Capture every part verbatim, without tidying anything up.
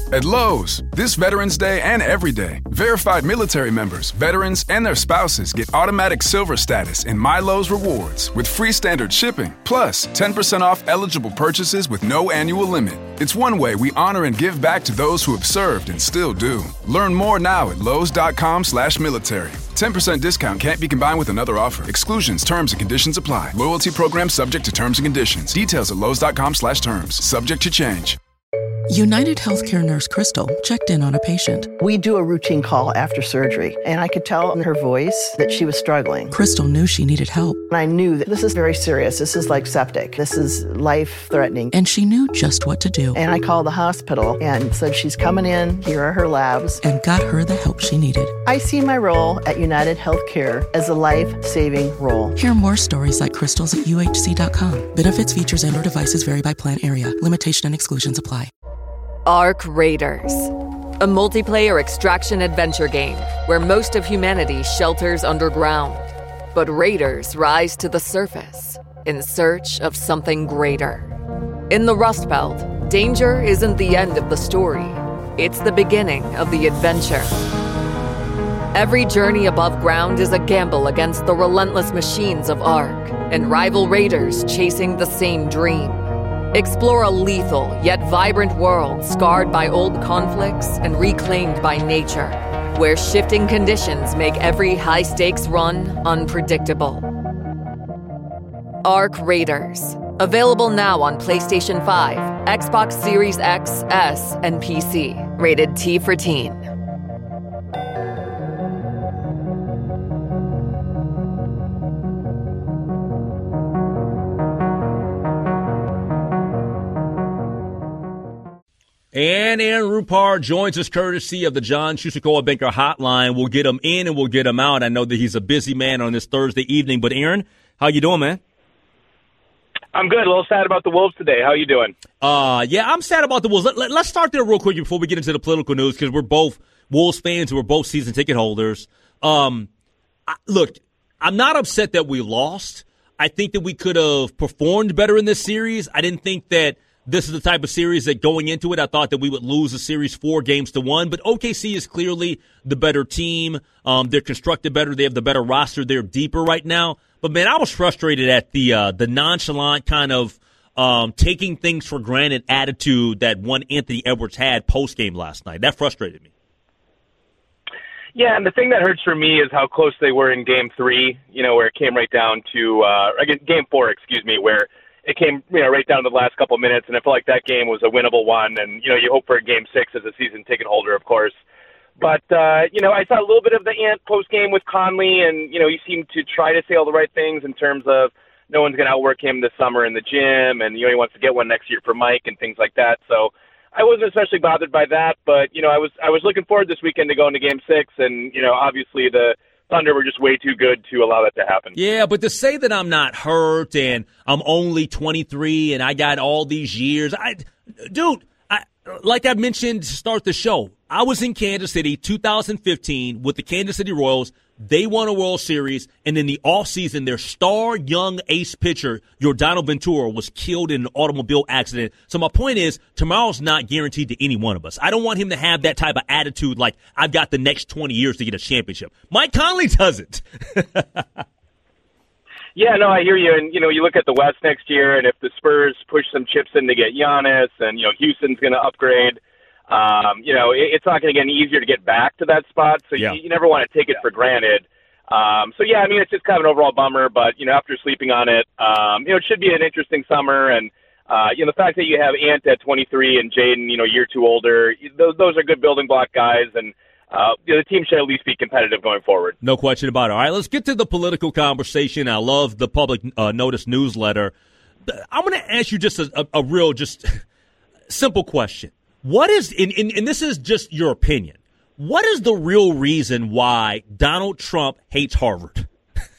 At Lowe's, this Veterans Day and every day, verified military members, veterans, and their spouses get automatic silver status in My Lowe's Rewards with free standard shipping, plus ten percent off eligible purchases with no annual limit. It's one way we honor and give back to those who have served and still do. Learn more now at lowes.com slash military. ten percent discount can't be combined with another offer. Exclusions, terms, and conditions apply. Loyalty program subject to terms and conditions. Details at lowes.com slash terms. Subject to change. United Healthcare nurse Crystal checked in on a patient. We do a routine call after surgery, and I could tell in her voice that she was struggling. Crystal knew she needed help. And I knew that this is very serious. This is like septic. This is life-threatening. And she knew just what to do. And I called the hospital and said, she's coming in, here are her labs. And got her the help she needed. I see my role at United Healthcare as a life-saving role. Hear more stories like Crystal's at U H C dot com. Benefits, features, and or devices vary by plan area. Limitation and exclusions apply. Ark Raiders, a multiplayer extraction adventure game where most of humanity shelters underground. But raiders rise to the surface in search of something greater. In the Rust Belt, danger isn't the end of the story. It's the beginning of the adventure. Every journey above ground is a gamble against the relentless machines of Ark and rival raiders chasing the same dream. Explore a lethal yet vibrant world scarred by old conflicts and reclaimed by nature, where shifting conditions make every high-stakes run unpredictable. Ark Raiders. Available now on PlayStation five, Xbox Series X, S, and P C. Rated T for Teen. And Aaron Rupar joins us courtesy of the John Schuster Banker Hotline. We'll get him in and we'll get him out. I know that he's a busy man on this Thursday evening. But, Aaron, how you doing, man? I'm good. A little sad about the Wolves today. How you doing? Uh, yeah, I'm sad about the Wolves. Let, let, let's start there real quick before we get into the political news because we're both Wolves fans and we're both season ticket holders. Um, I, look, I'm not upset that we lost. I think that we could have performed better in this series. I didn't think that this is the type of series that going into it, I thought that we would lose the series four games to one. But O K C is clearly the better team. Um, they're constructed better. They have the better roster. They're deeper right now. But, man, I was frustrated at the uh, the nonchalant kind of um, taking things for granted attitude that one Anthony Edwards had post-game last night. That frustrated me. Yeah, and the thing that hurts for me is how close they were in game three, you know, where it came right down to uh, – again, game four, excuse me, where – it came, you know, right down to the last couple of minutes, and I felt like that game was a winnable one. And, you know, you hope for a game six as a season ticket holder, of course. But, uh, you know, I saw a little bit of the Ant post-game with Conley, and, you know, he seemed to try to say all the right things in terms of no one's going to outwork him this summer in the gym, and, you know, he wants to get one next year for Mike and things like that. So I wasn't especially bothered by that, but, you know, I was I was looking forward this weekend to going to game six, and, you know, obviously the Thunder were just way too good to allow that to happen. Yeah, but to say that I'm not hurt and I'm only twenty-three and I got all these years, I, dude, I, like I mentioned to start the show, I was in Kansas City two thousand fifteen with the Kansas City Royals. They won a World Series, and in the offseason, their star young ace pitcher, Yordano Ventura, was killed in an automobile accident. So my point is, tomorrow's not guaranteed to any one of us. I don't want him to have that type of attitude like, I've got the next twenty years to get a championship. Mike Conley doesn't. Yeah, no, I hear you. And, you know, you look at the West next year, and if the Spurs push some chips in to get Giannis, and, you know, Houston's going to upgrade, Um, you know, it, it's not going to get any easier to get back to that spot, so yeah. you, you never want to take it for granted. Um, so, yeah, I mean, it's just kind of an overall bummer, but, you know, after sleeping on it, um, you know, it should be an interesting summer, and, uh, you know, the fact that you have Ant at twenty-three and Jaden, you know, a year two older, those, those are good building block guys, and uh, you know, the team should at least be competitive going forward. No question about it. All right, let's get to the political conversation. I love the public uh, notice newsletter. I'm going to ask you just a, a, a real, just simple question. What is, and, and, and this is just your opinion, what is the real reason why Donald Trump hates Harvard?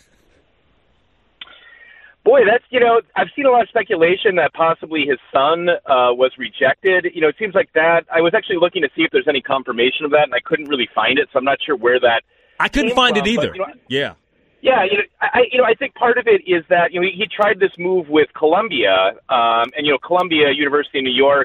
Boy, that's, you know, I've seen a lot of speculation that possibly his son uh, was rejected. You know, it seems like that. I was actually looking to see if there's any confirmation of that, and I couldn't really find it, so I'm not sure where that I couldn't find from, it either. But, you know, yeah. Yeah, you know, I, you know, I think part of it is that, you know, he, he tried this move with Columbia, um, and, you know, Columbia University in New York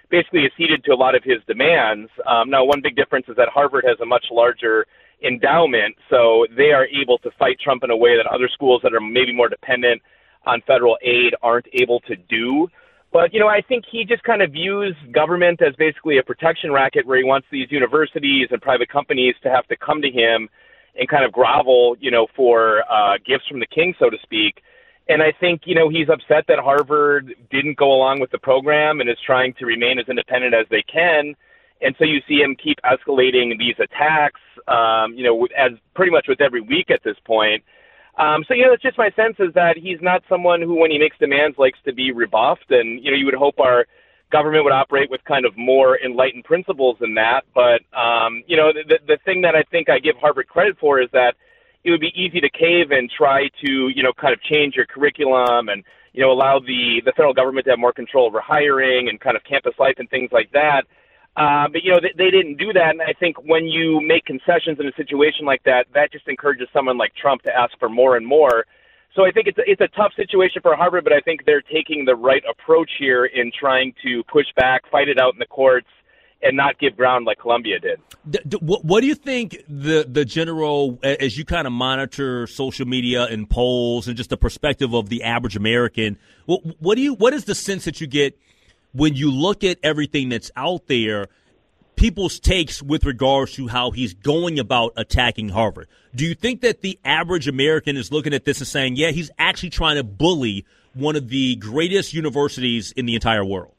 basically acceded to a lot of his demands. Um, now, one big difference is that Harvard has a much larger endowment, so they are able to fight Trump in a way that other schools that are maybe more dependent on federal aid aren't able to do. But, you know, I think he just kind of views government as basically a protection racket where he wants these universities and private companies to have to come to him and kind of grovel, you know, for uh, gifts from the king, so to speak. And I think, you know, he's upset that Harvard didn't go along with the program and is trying to remain as independent as they can. And so you see him keep escalating these attacks, um, you know, as pretty much with every week at this point. Um, so, you know, it's just my sense is that he's not someone who, when he makes demands, likes to be rebuffed. And, you know, you would hope our government would operate with kind of more enlightened principles than that. But, um, you know, the, the thing that I think I give Harvard credit for is that it would be easy to cave and try to, you know, kind of change your curriculum and, you know, allow the, the federal government to have more control over hiring and kind of campus life and things like that. Uh, but, you know, they, they didn't do that. And I think when you make concessions in a situation like that, that just encourages someone like Trump to ask for more and more. So I think it's a, it's a tough situation for Harvard, but I think they're taking the right approach here in trying to push back, fight it out in the courts, and not give ground like Columbia did. What do you think the, the general, as you kind of monitor social media and polls and just the perspective of the average American, what, what do you, what is the sense that you get when you look at everything that's out there, people's takes with regards to how he's going about attacking Harvard? Do you think that the average American is looking at this and saying, yeah, he's actually trying to bully one of the greatest universities in the entire world?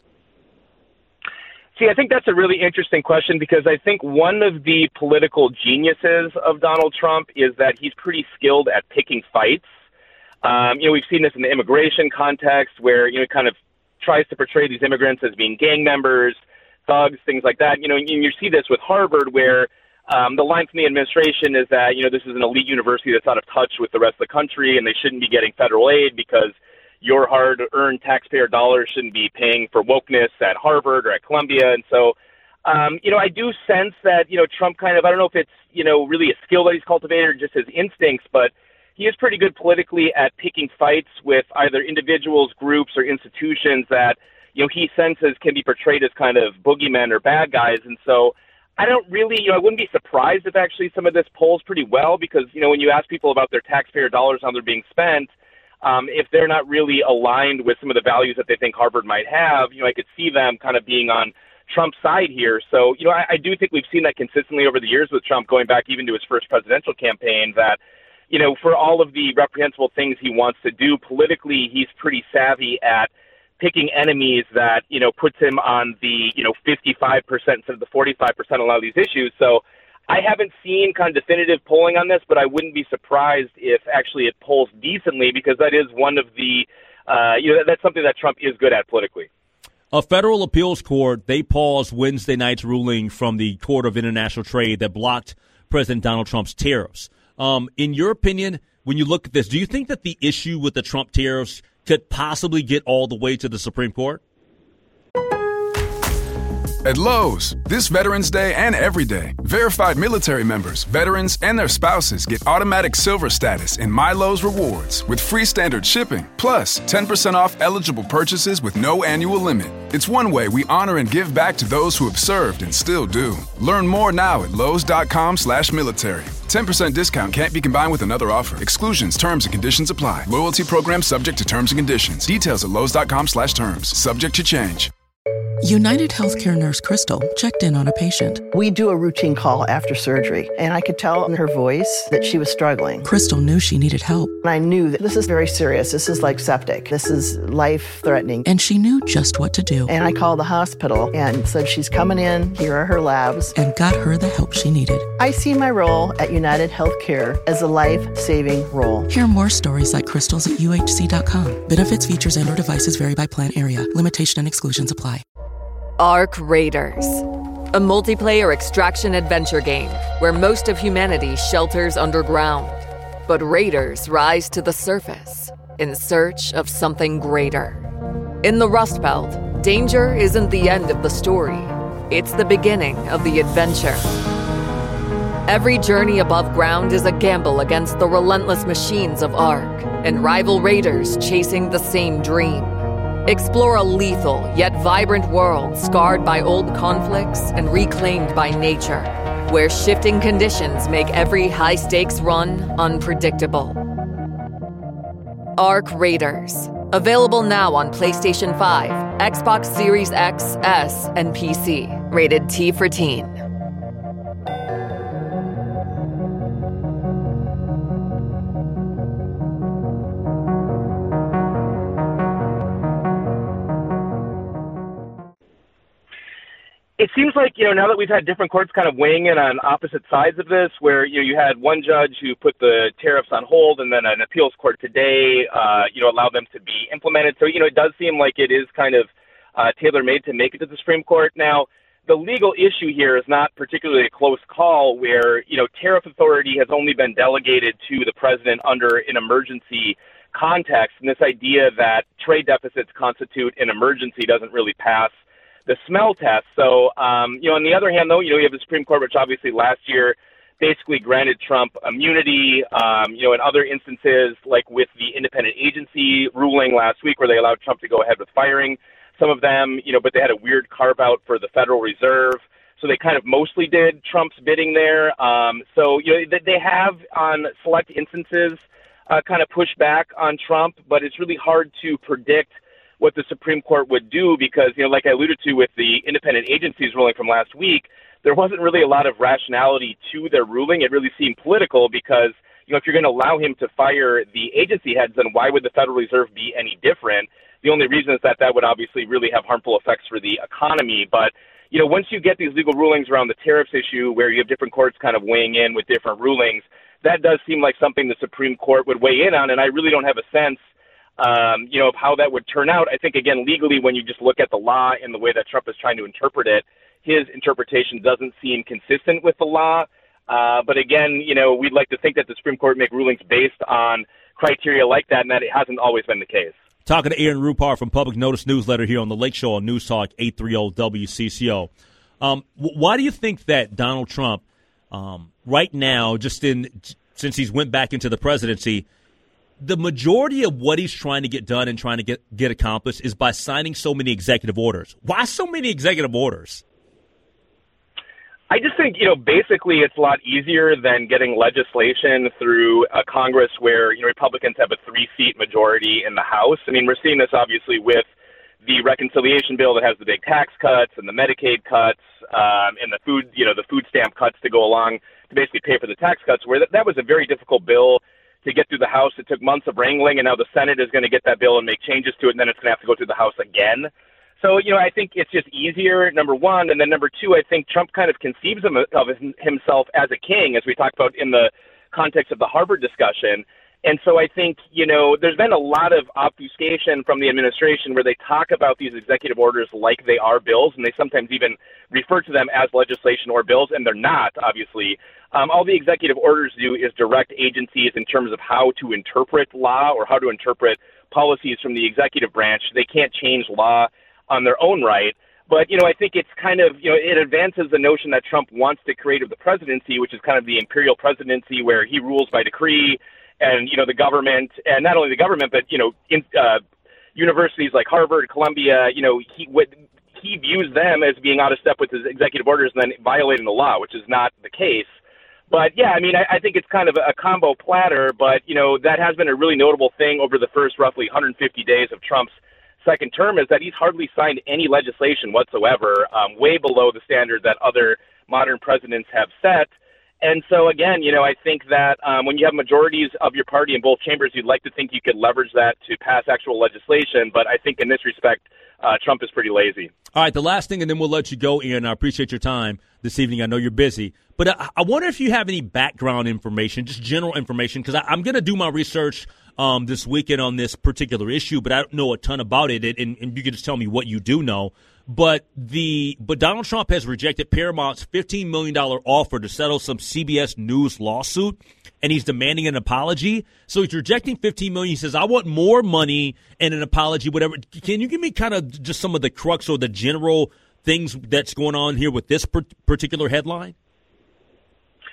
See, I think that's a really interesting question because I think one of the political geniuses of Donald Trump is that he's pretty skilled at picking fights. Um, you know, we've seen this in the immigration context where, you know, kind of tries to portray these immigrants as being gang members, thugs, things like that. You know, and you see this with Harvard where um, the line from the administration is that, you know, this is an elite university that's out of touch with the rest of the country and they shouldn't be getting federal aid because your hard-earned taxpayer dollars shouldn't be paying for wokeness at Harvard or at Columbia. And so, um, you know, I do sense that, you know, Trump kind of, I don't know if it's, you know, really a skill that he's cultivated or just his instincts, but he is pretty good politically at picking fights with either individuals, groups, or institutions that, you know, he senses can be portrayed as kind of boogeymen or bad guys. And so I don't really, you know, I wouldn't be surprised if actually some of this polls pretty well because, you know, when you ask people about their taxpayer dollars, how they're being spent, um, if they're not really aligned with some of the values that they think Harvard might have, you know, I could see them kind of being on Trump's side here. So, you know, I, I do think we've seen that consistently over the years with Trump going back even to his first presidential campaign that, you know, for all of the reprehensible things he wants to do politically, he's pretty savvy at picking enemies that, you know, puts him on the, you know, fifty-five percent instead of the forty-five percent on a lot of these issues. So I haven't seen kind of definitive polling on this, but I wouldn't be surprised if actually it polls decently because that is one of the, uh, you know, that's something that Trump is good at politically. A federal appeals court, they paused Wednesday night's ruling from the Court of International Trade that blocked President Donald Trump's tariffs. Um, in your opinion, when you look at this, do you think that the issue with the Trump tariffs could possibly get all the way to the Supreme Court? At Lowe's, this Veterans Day and every day, verified military members, veterans, and their spouses get automatic silver status in My Lowe's Rewards with free standard shipping, plus ten percent off eligible purchases with no annual limit. It's one way we honor and give back to those who have served and still do. Learn more now at lowes.com slash military. ten percent discount can't be combined with another offer. Exclusions, terms, and conditions apply. Loyalty program subject to terms and conditions. Details at lowes.com slash terms. Subject to change. United Healthcare nurse Crystal checked in on a patient. We do a routine call after surgery, and I could tell in her voice that she was struggling. Crystal knew she needed help. I knew that this is very serious. This is like septic. This is life-threatening. And she knew just what to do. And I called the hospital and said, she's coming in. Here are her labs. And got her the help she needed. I see my role at United Healthcare as a life-saving role. Hear more stories like Crystal's at U H C dot com. Benefits, features, and or devices vary by plan area. Limitation and exclusions apply. Ark Raiders, a multiplayer extraction adventure game where most of humanity shelters underground. But raiders rise to the surface in search of something greater. In the Rust Belt, danger isn't the end of the story. It's the beginning of the adventure. Every journey above ground is a gamble against the relentless machines of Ark and rival raiders chasing the same dream. Explore a lethal yet vibrant world scarred by old conflicts and reclaimed by nature, where shifting conditions make every high-stakes run unpredictable. Arc Raiders. Available now on PlayStation five, Xbox Series X, S, and P C. Rated T for Teen. It seems like, you know, now that we've had different courts kind of weighing in on opposite sides of this, where, you know, you had one judge who put the tariffs on hold and then an appeals court today, uh, you know, allowed them to be implemented. So, you know, it does seem like it is kind of uh, tailor-made to make it to the Supreme Court. Now, the legal issue here is not particularly a close call where, you know, tariff authority has only been delegated to the president under an emergency context. And this idea that trade deficits constitute an emergency doesn't really pass the smell test. So, um, you know, on the other hand, though, you know, you have the Supreme Court, which obviously last year basically granted Trump immunity, um, you know, in other instances, like with the independent agency ruling last week where they allowed Trump to go ahead with firing some of them, you know, but they had a weird carve out for the Federal Reserve. So they kind of mostly did Trump's bidding there. Um, so, you know, they have on select instances uh, kind of pushed back on Trump, but it's really hard to predict what the Supreme Court would do because, you know, like I alluded to with the independent agencies ruling from last week, there wasn't really a lot of rationality to their ruling. It really seemed political because, you know, if you're going to allow him to fire the agency heads, then why would the Federal Reserve be any different? The only reason is that that would obviously really have harmful effects for the economy. But, you know, once you get these legal rulings around the tariffs issue where you have different courts kind of weighing in with different rulings, that does seem like something the Supreme Court would weigh in on. And I really don't have a sense Um, you know, of how that would turn out. I think, again, legally, when you just look at the law and the way that Trump is trying to interpret it, his interpretation doesn't seem consistent with the law. Uh, but again, you know, we'd like to think that the Supreme Court make rulings based on criteria like that, and that it hasn't always been the case. Talking to Aaron Rupar from Public Notice Newsletter here on The Lake Show on News Talk eight thirty W C C O. Um, why do you think that Donald Trump, um, right now, just in since he's went back into the presidency, the majority of what he's trying to get done and trying to get, get accomplished is by signing so many executive orders? Why so many executive orders? I just think, you know, basically it's a lot easier than getting legislation through a Congress where, you know, Republicans have a three-seat majority in the House. I mean, we're seeing this obviously with the reconciliation bill that has the big tax cuts and the Medicaid cuts um, and the food, you know, the food stamp cuts to go along to basically pay for the tax cuts, where that, that was a very difficult bill to get through the House. It took months of wrangling, and now the Senate is going to get that bill and make changes to it, and then it's going to have to go through the House again. So, you know, I think it's just easier, number one. And then number two, I think Trump kind of conceives of himself as a king, as we talked about in the context of the Harvard discussion. And so I think, you know, there's been a lot of obfuscation from the administration where they talk about these executive orders like they are bills, and they sometimes even refer to them as legislation or bills, and they're not, obviously. Um, all the executive orders do is direct agencies in terms of how to interpret law or how to interpret policies from the executive branch. They can't change law on their own right. But, you know, I think it's kind of, you know, it advances the notion that Trump wants to create of the presidency, which is kind of the imperial presidency where he rules by decree. And, you know, the government, and not only the government, but, you know, in, uh, universities like Harvard, Columbia, you know, he would, he views them as being out of step with his executive orders and then violating the law, which is not the case. But, yeah, I mean, I, I think it's kind of a, a combo platter, but, you know, that has been a really notable thing over the first roughly one hundred fifty days of Trump's second term is that he's hardly signed any legislation whatsoever, um, way below the standard that other modern presidents have set. And so, again, you know, I think that um, when you have majorities of your party in both chambers, you'd like to think you could leverage that to pass actual legislation. But I think in this respect, uh, Trump is pretty lazy. All right, the last thing, and then we'll let you go, Ian. I appreciate your time this evening. I know you're busy. But I, I wonder if you have any background information, just general information, because I'm going to do my research um, this weekend on this particular issue, but I don't know a ton about it, and, and you can just tell me what you do know. But the but Donald Trump has rejected Paramount's fifteen million dollars offer to settle some C B S News lawsuit, and he's demanding an apology. So he's rejecting fifteen million dollars. He says, I want more money and an apology, whatever. Can you give me kind of just some of the crux or the general things that's going on here with this particular headline?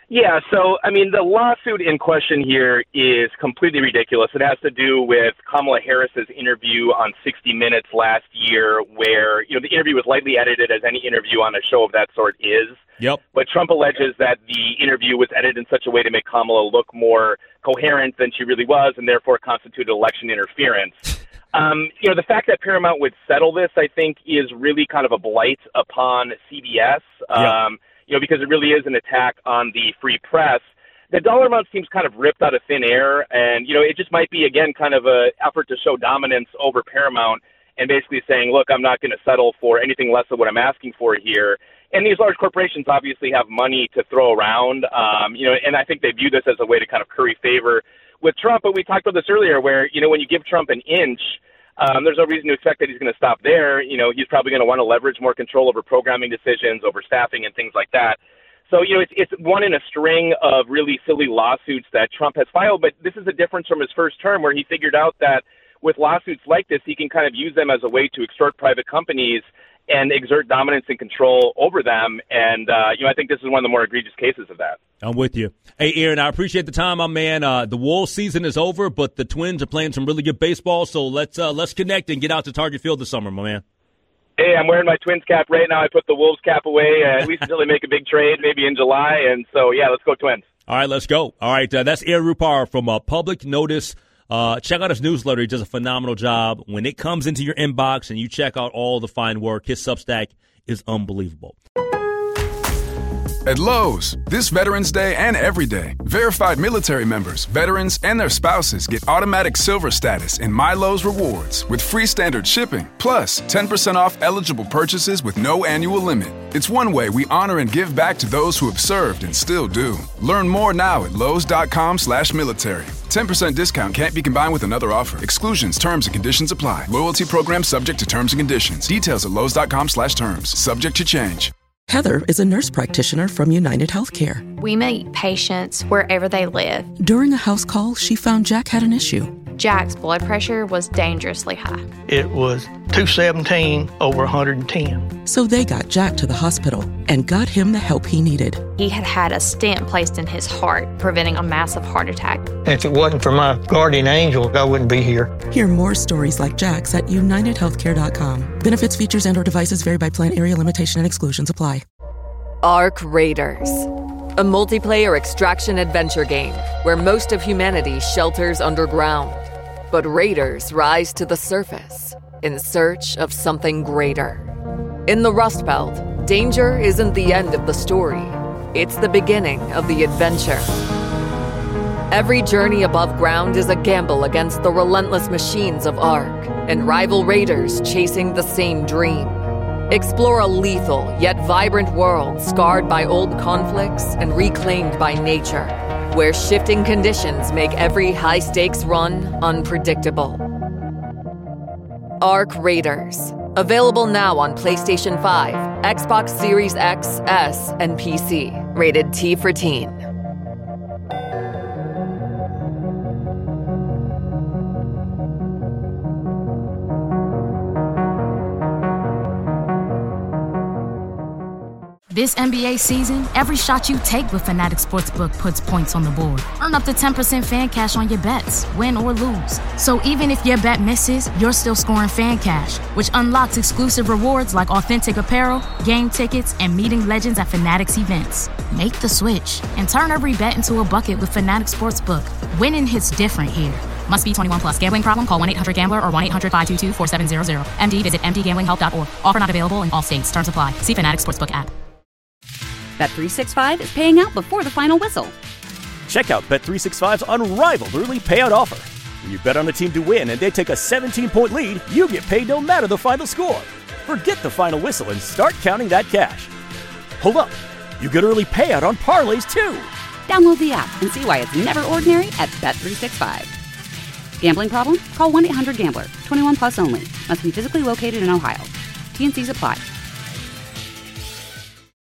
Yeah, so, I mean, the lawsuit in question here is completely ridiculous. It has to do with Kamala Harris's interview on sixty minutes last year where, you know, the interview was lightly edited as any interview on a show of that sort is. Yep. But Trump alleges that the interview was edited in such a way to make Kamala look more coherent than she really was and therefore constituted election interference. Um, you know, the fact that Paramount would settle this, I think, is really kind of a blight upon C B S. Yep. Um You know, because it really is an attack on the free press. The dollar amount seems kind of ripped out of thin air, and, you know, it just might be, again, kind of an effort to show dominance over Paramount and basically saying, look, I'm not going to settle for anything less than what I'm asking for here. And these large corporations obviously have money to throw around, um, you know, and I think they view this as a way to kind of curry favor with Trump. But we talked about this earlier where, you know, when you give Trump an inch, Um, there's no reason to expect that he's going to stop there. You know, he's probably going to want to leverage more control over programming decisions, over staffing, and things like that. So, you know, it's, it's one in a string of really silly lawsuits that Trump has filed. But this is a difference from his first term where he figured out that with lawsuits like this, he can kind of use them as a way to extort private companies and exert dominance and control over them. And, uh, you know, I think this is one of the more egregious cases of that. I'm with you. Hey, Aaron, I appreciate the time, my man. Uh, the Wolves season is over, but the Twins are playing some really good baseball, so let's uh, let's connect and get out to Target Field this summer, my man. Hey, I'm wearing my Twins cap right now. I put the Wolves cap away, uh, at least until they make a big trade, maybe in July. And so, yeah, let's go Twins. All right, let's go. All right, uh, that's Aaron Rupar from uh, Public Notice. Uh, check out his newsletter. He does a phenomenal job. When it comes into your inbox and you check out all the fine work, his Substack is unbelievable. At Lowe's, this Veterans Day and every day, verified military members, veterans, and their spouses get automatic silver status in My Lowe's Rewards with free standard shipping, plus ten percent off eligible purchases with no annual limit. It's one way we honor and give back to those who have served and still do. Learn more now at lowes.com slash military. ten percent discount can't be combined with another offer. Exclusions, terms, and conditions apply. Loyalty program subject to terms and conditions. Details at lowes.com slash terms. Subject to change. Heather is a nurse practitioner from United Healthcare. We meet patients wherever they live. During a house call, she found Jack had an issue. Jack's blood pressure was dangerously high. It was two seventeen over one hundred ten. So they got Jack to the hospital and got him the help he needed. He had had a stent placed in his heart, preventing a massive heart attack. If it wasn't for my guardian angel, I wouldn't be here. Hear more stories like Jack's at united healthcare dot com. Benefits, features, and or devices vary by plan, area, limitation, and exclusions apply. Ark Raiders, a multiplayer extraction adventure game where most of humanity shelters underground. But raiders rise to the surface in search of something greater. In the Rust Belt, danger isn't the end of the story. It's the beginning of the adventure. Every journey above ground is a gamble against the relentless machines of Ark and rival raiders chasing the same dream. Explore a lethal yet vibrant world scarred by old conflicts and reclaimed by nature, where shifting conditions make every high-stakes run unpredictable. Ark Raiders. Available now on PlayStation five, Xbox Series X, S, and P C. Rated T for teen. This N B A season, every shot you take with Fanatics Sportsbook puts points on the board. Earn up to ten percent fan cash on your bets, win or lose. So even if your bet misses, you're still scoring fan cash, which unlocks exclusive rewards like authentic apparel, game tickets, and meeting legends at Fanatics events. Make the switch and turn every bet into a bucket with Fanatics Sportsbook. Winning hits different here. Must be twenty-one plus. Gambling problem? Call one eight hundred gambler or one eight hundred five two two four seven zero zero. M D visit m d gambling help dot org. Offer not available in all states. Terms apply. See Fanatics Sportsbook app. Bet three sixty-five is paying out before the final whistle. Check out Bet three sixty-five's unrivaled early payout offer. When you bet on a team to win and they take a seventeen-point lead, you get paid no matter the final score. Forget the final whistle and start counting that cash. Hold up. You get early payout on parlays, too. Download the app and see why it's never ordinary at Bet three sixty-five. Gambling problem? Call one eight hundred gambler. twenty-one plus only. Must be physically located in Ohio. T and C's apply.